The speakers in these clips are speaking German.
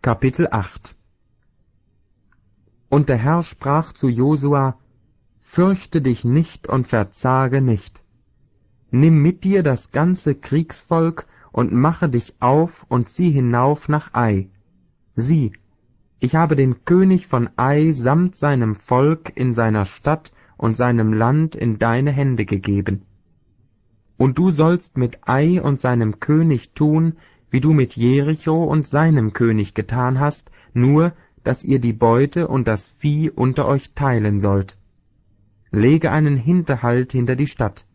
Kapitel 8. Und der Herr sprach zu Josua: Fürchte dich nicht und verzage nicht. Nimm mit dir das ganze Kriegsvolk und mache dich auf und zieh hinauf nach Ai. Sieh, ich habe den König von Ai samt seinem Volk in seiner Stadt und seinem Land in deine Hände gegeben. Und du sollst mit Ai und seinem König tun, wie du mit Jericho und seinem König getan hast, nur, dass ihr die Beute und das Vieh unter euch teilen sollt. Lege einen Hinterhalt hinter die Stadt.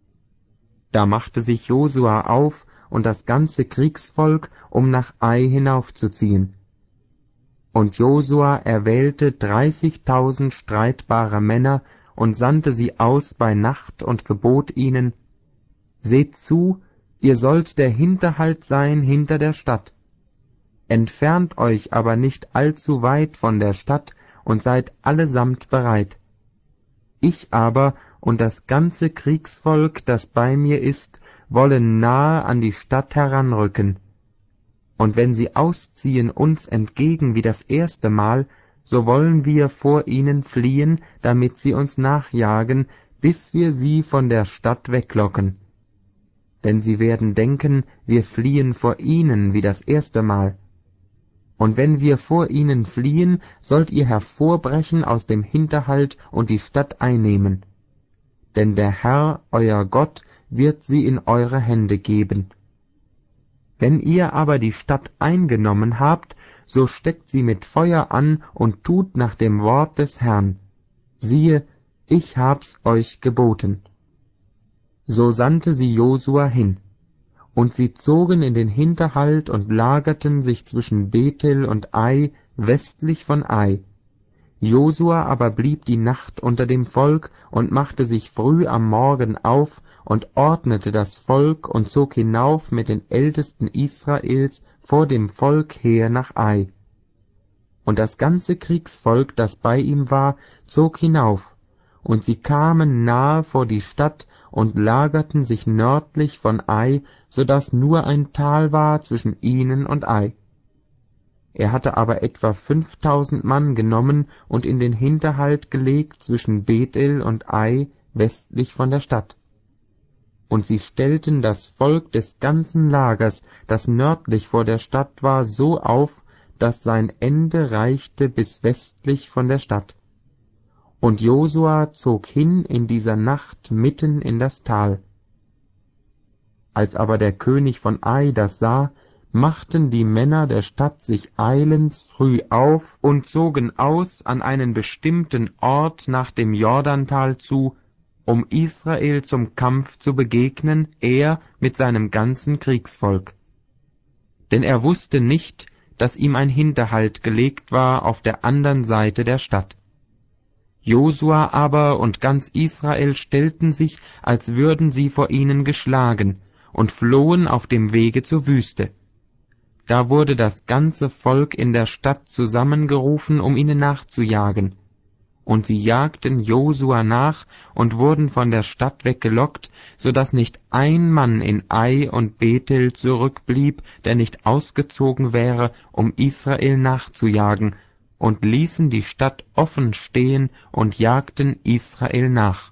Da machte sich Josua auf und das ganze Kriegsvolk, um nach Ai hinaufzuziehen. Und Josua erwählte 30.000 streitbare Männer und sandte sie aus bei Nacht und gebot ihnen: Seht zu, ihr sollt der Hinterhalt sein hinter der Stadt. Entfernt euch aber nicht allzu weit von der Stadt und seid allesamt bereit. Ich aber und das ganze Kriegsvolk, das bei mir ist, wollen nahe an die Stadt heranrücken. Und wenn sie ausziehen uns entgegen wie das erste Mal, so wollen wir vor ihnen fliehen, damit sie uns nachjagen, bis wir sie von der Stadt weglocken. Denn sie werden denken, wir fliehen vor ihnen wie das erste Mal. Und wenn wir vor ihnen fliehen, sollt ihr hervorbrechen aus dem Hinterhalt und die Stadt einnehmen. Denn der Herr, euer Gott, wird sie in eure Hände geben. Wenn ihr aber die Stadt eingenommen habt, so steckt sie mit Feuer an und tut nach dem Wort des Herrn. Siehe, ich hab's euch geboten. So sandte sie Josua hin. Und sie zogen in den Hinterhalt und lagerten sich zwischen Bethel und Ai, westlich von Ai. Josua aber blieb die Nacht unter dem Volk und machte sich früh am Morgen auf und ordnete das Volk und zog hinauf mit den Ältesten Israels vor dem Volk her nach Ai. Und das ganze Kriegsvolk, das bei ihm war, zog hinauf, und sie kamen nahe vor die Stadt und lagerten sich nördlich von Ai, so daß nur ein Tal war zwischen ihnen und Ai. Er hatte aber etwa 5.000 Mann genommen und in den Hinterhalt gelegt zwischen Bethel und Ai, westlich von der Stadt. Und sie stellten das Volk des ganzen Lagers, das nördlich vor der Stadt war, so auf, dass sein Ende reichte bis westlich von der Stadt. Und Josua zog hin in dieser Nacht mitten in das Tal. Als aber der König von Ai das sah, machten die Männer der Stadt sich eilends früh auf und zogen aus an einen bestimmten Ort nach dem Jordantal zu, um Israel zum Kampf zu begegnen, er mit seinem ganzen Kriegsvolk. Denn er wusste nicht, dass ihm ein Hinterhalt gelegt war auf der andern Seite der Stadt. Josua aber und ganz Israel stellten sich, als würden sie vor ihnen geschlagen, und flohen auf dem Wege zur Wüste. Da wurde das ganze Volk in der Stadt zusammengerufen, um ihnen nachzujagen. Und sie jagten Josua nach und wurden von der Stadt weggelockt, so daß nicht ein Mann in Ai und Bethel zurückblieb, der nicht ausgezogen wäre, um Israel nachzujagen, und ließen die Stadt offen stehen und jagten Israel nach.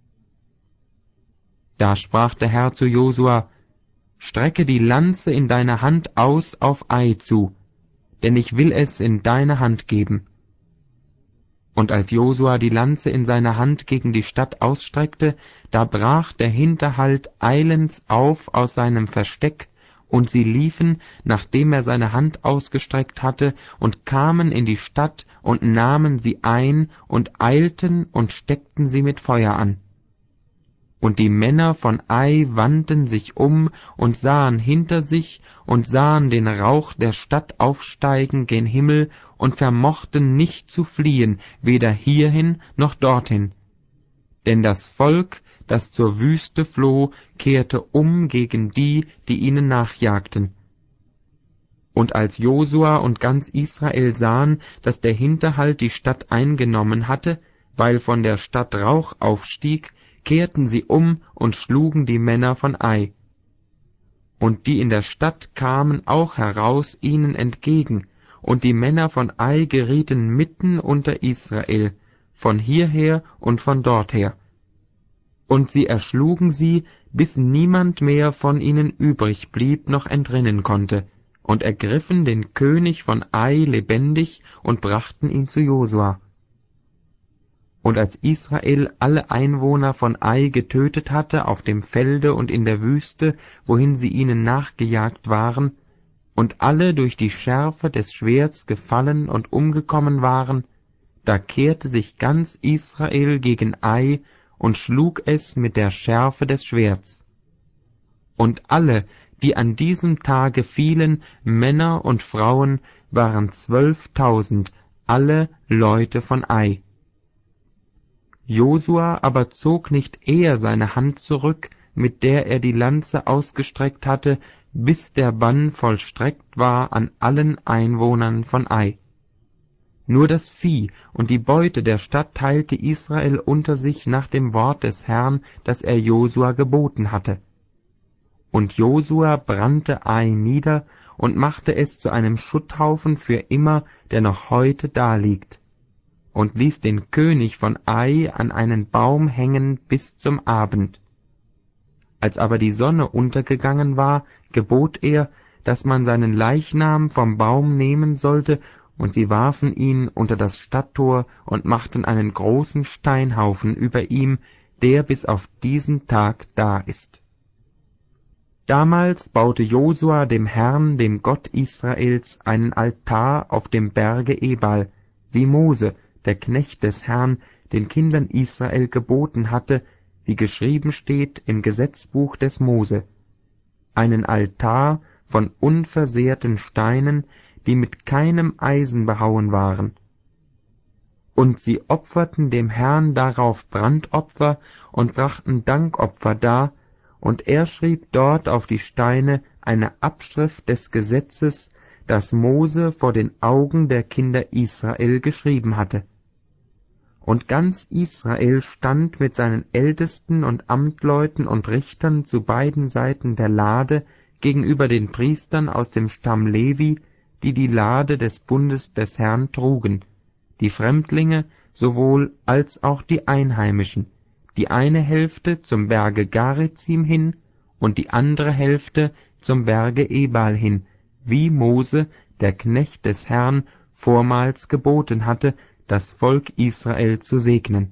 Da sprach der Herr zu Josua: Strecke die Lanze in deine Hand aus auf Ai zu, denn ich will es in deine Hand geben. Und als Josua die Lanze in seiner Hand gegen die Stadt ausstreckte, da brach der Hinterhalt eilends auf aus seinem Versteck, und sie liefen, nachdem er seine Hand ausgestreckt hatte, und kamen in die Stadt und nahmen sie ein und eilten und steckten sie mit Feuer an. Und die Männer von Ai wandten sich um und sahen hinter sich und sahen den Rauch der Stadt aufsteigen gen Himmel und vermochten nicht zu fliehen, weder hierhin noch dorthin. Denn das Volk, das zur Wüste floh, kehrte um gegen die, die ihnen nachjagten. Und als Josua und ganz Israel sahen, dass der Hinterhalt die Stadt eingenommen hatte, weil von der Stadt Rauch aufstieg, kehrten sie um und schlugen die Männer von Ai. Und die in der Stadt kamen auch heraus ihnen entgegen, und die Männer von Ai gerieten mitten unter Israel, von hierher und von dorther. Und sie erschlugen sie, bis niemand mehr von ihnen übrig blieb noch entrinnen konnte, und ergriffen den König von Ai lebendig und brachten ihn zu Josua. Und als Israel alle Einwohner von Ai getötet hatte auf dem Felde und in der Wüste, wohin sie ihnen nachgejagt waren, und alle durch die Schärfe des Schwerts gefallen und umgekommen waren, da kehrte sich ganz Israel gegen Ai und schlug es mit der Schärfe des Schwerts. Und alle, die an diesem Tage fielen, Männer und Frauen, waren 12.000, alle Leute von Ai. Josua aber zog nicht eher seine Hand zurück, mit der er die Lanze ausgestreckt hatte, bis der Bann vollstreckt war an allen Einwohnern von Ai. Nur das Vieh und die Beute der Stadt teilte Israel unter sich nach dem Wort des Herrn, das er Josua geboten hatte. Und Josua brannte Ai nieder und machte es zu einem Schutthaufen für immer, der noch heute daliegt, und ließ den König von Ai an einen Baum hängen bis zum Abend. Als aber die Sonne untergegangen war, gebot er, dass man seinen Leichnam vom Baum nehmen sollte, und sie warfen ihn unter das Stadttor und machten einen großen Steinhaufen über ihm, der bis auf diesen Tag da ist. Damals baute Josua dem Herrn, dem Gott Israels, einen Altar auf dem Berge Ebal, wie Mose, der Knecht des Herrn, den Kindern Israel geboten hatte, wie geschrieben steht im Gesetzbuch des Mose, einen Altar von unversehrten Steinen, die mit keinem Eisen behauen waren. Und sie opferten dem Herrn darauf Brandopfer und brachten Dankopfer dar, und er schrieb dort auf die Steine eine Abschrift des Gesetzes, das Mose vor den Augen der Kinder Israel geschrieben hatte. Und ganz Israel stand mit seinen Ältesten und Amtleuten und Richtern zu beiden Seiten der Lade gegenüber den Priestern aus dem Stamm Levi, die die Lade des Bundes des Herrn trugen, die Fremdlinge sowohl als auch die Einheimischen, die eine Hälfte zum Berge Garizim hin und die andere Hälfte zum Berge Ebal hin, wie Mose, der Knecht des Herrn, vormals geboten hatte, das Volk Israel zu segnen.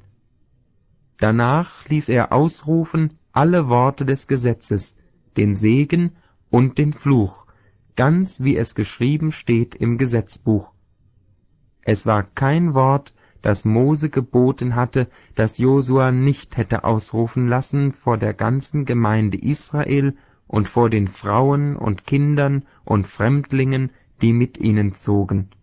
Danach ließ er ausrufen alle Worte des Gesetzes, den Segen und den Fluch, ganz wie es geschrieben steht im Gesetzbuch. Es war kein Wort, das Mose geboten hatte, das Josua nicht hätte ausrufen lassen vor der ganzen Gemeinde Israel und vor den Frauen und Kindern und Fremdlingen, die mit ihnen zogen.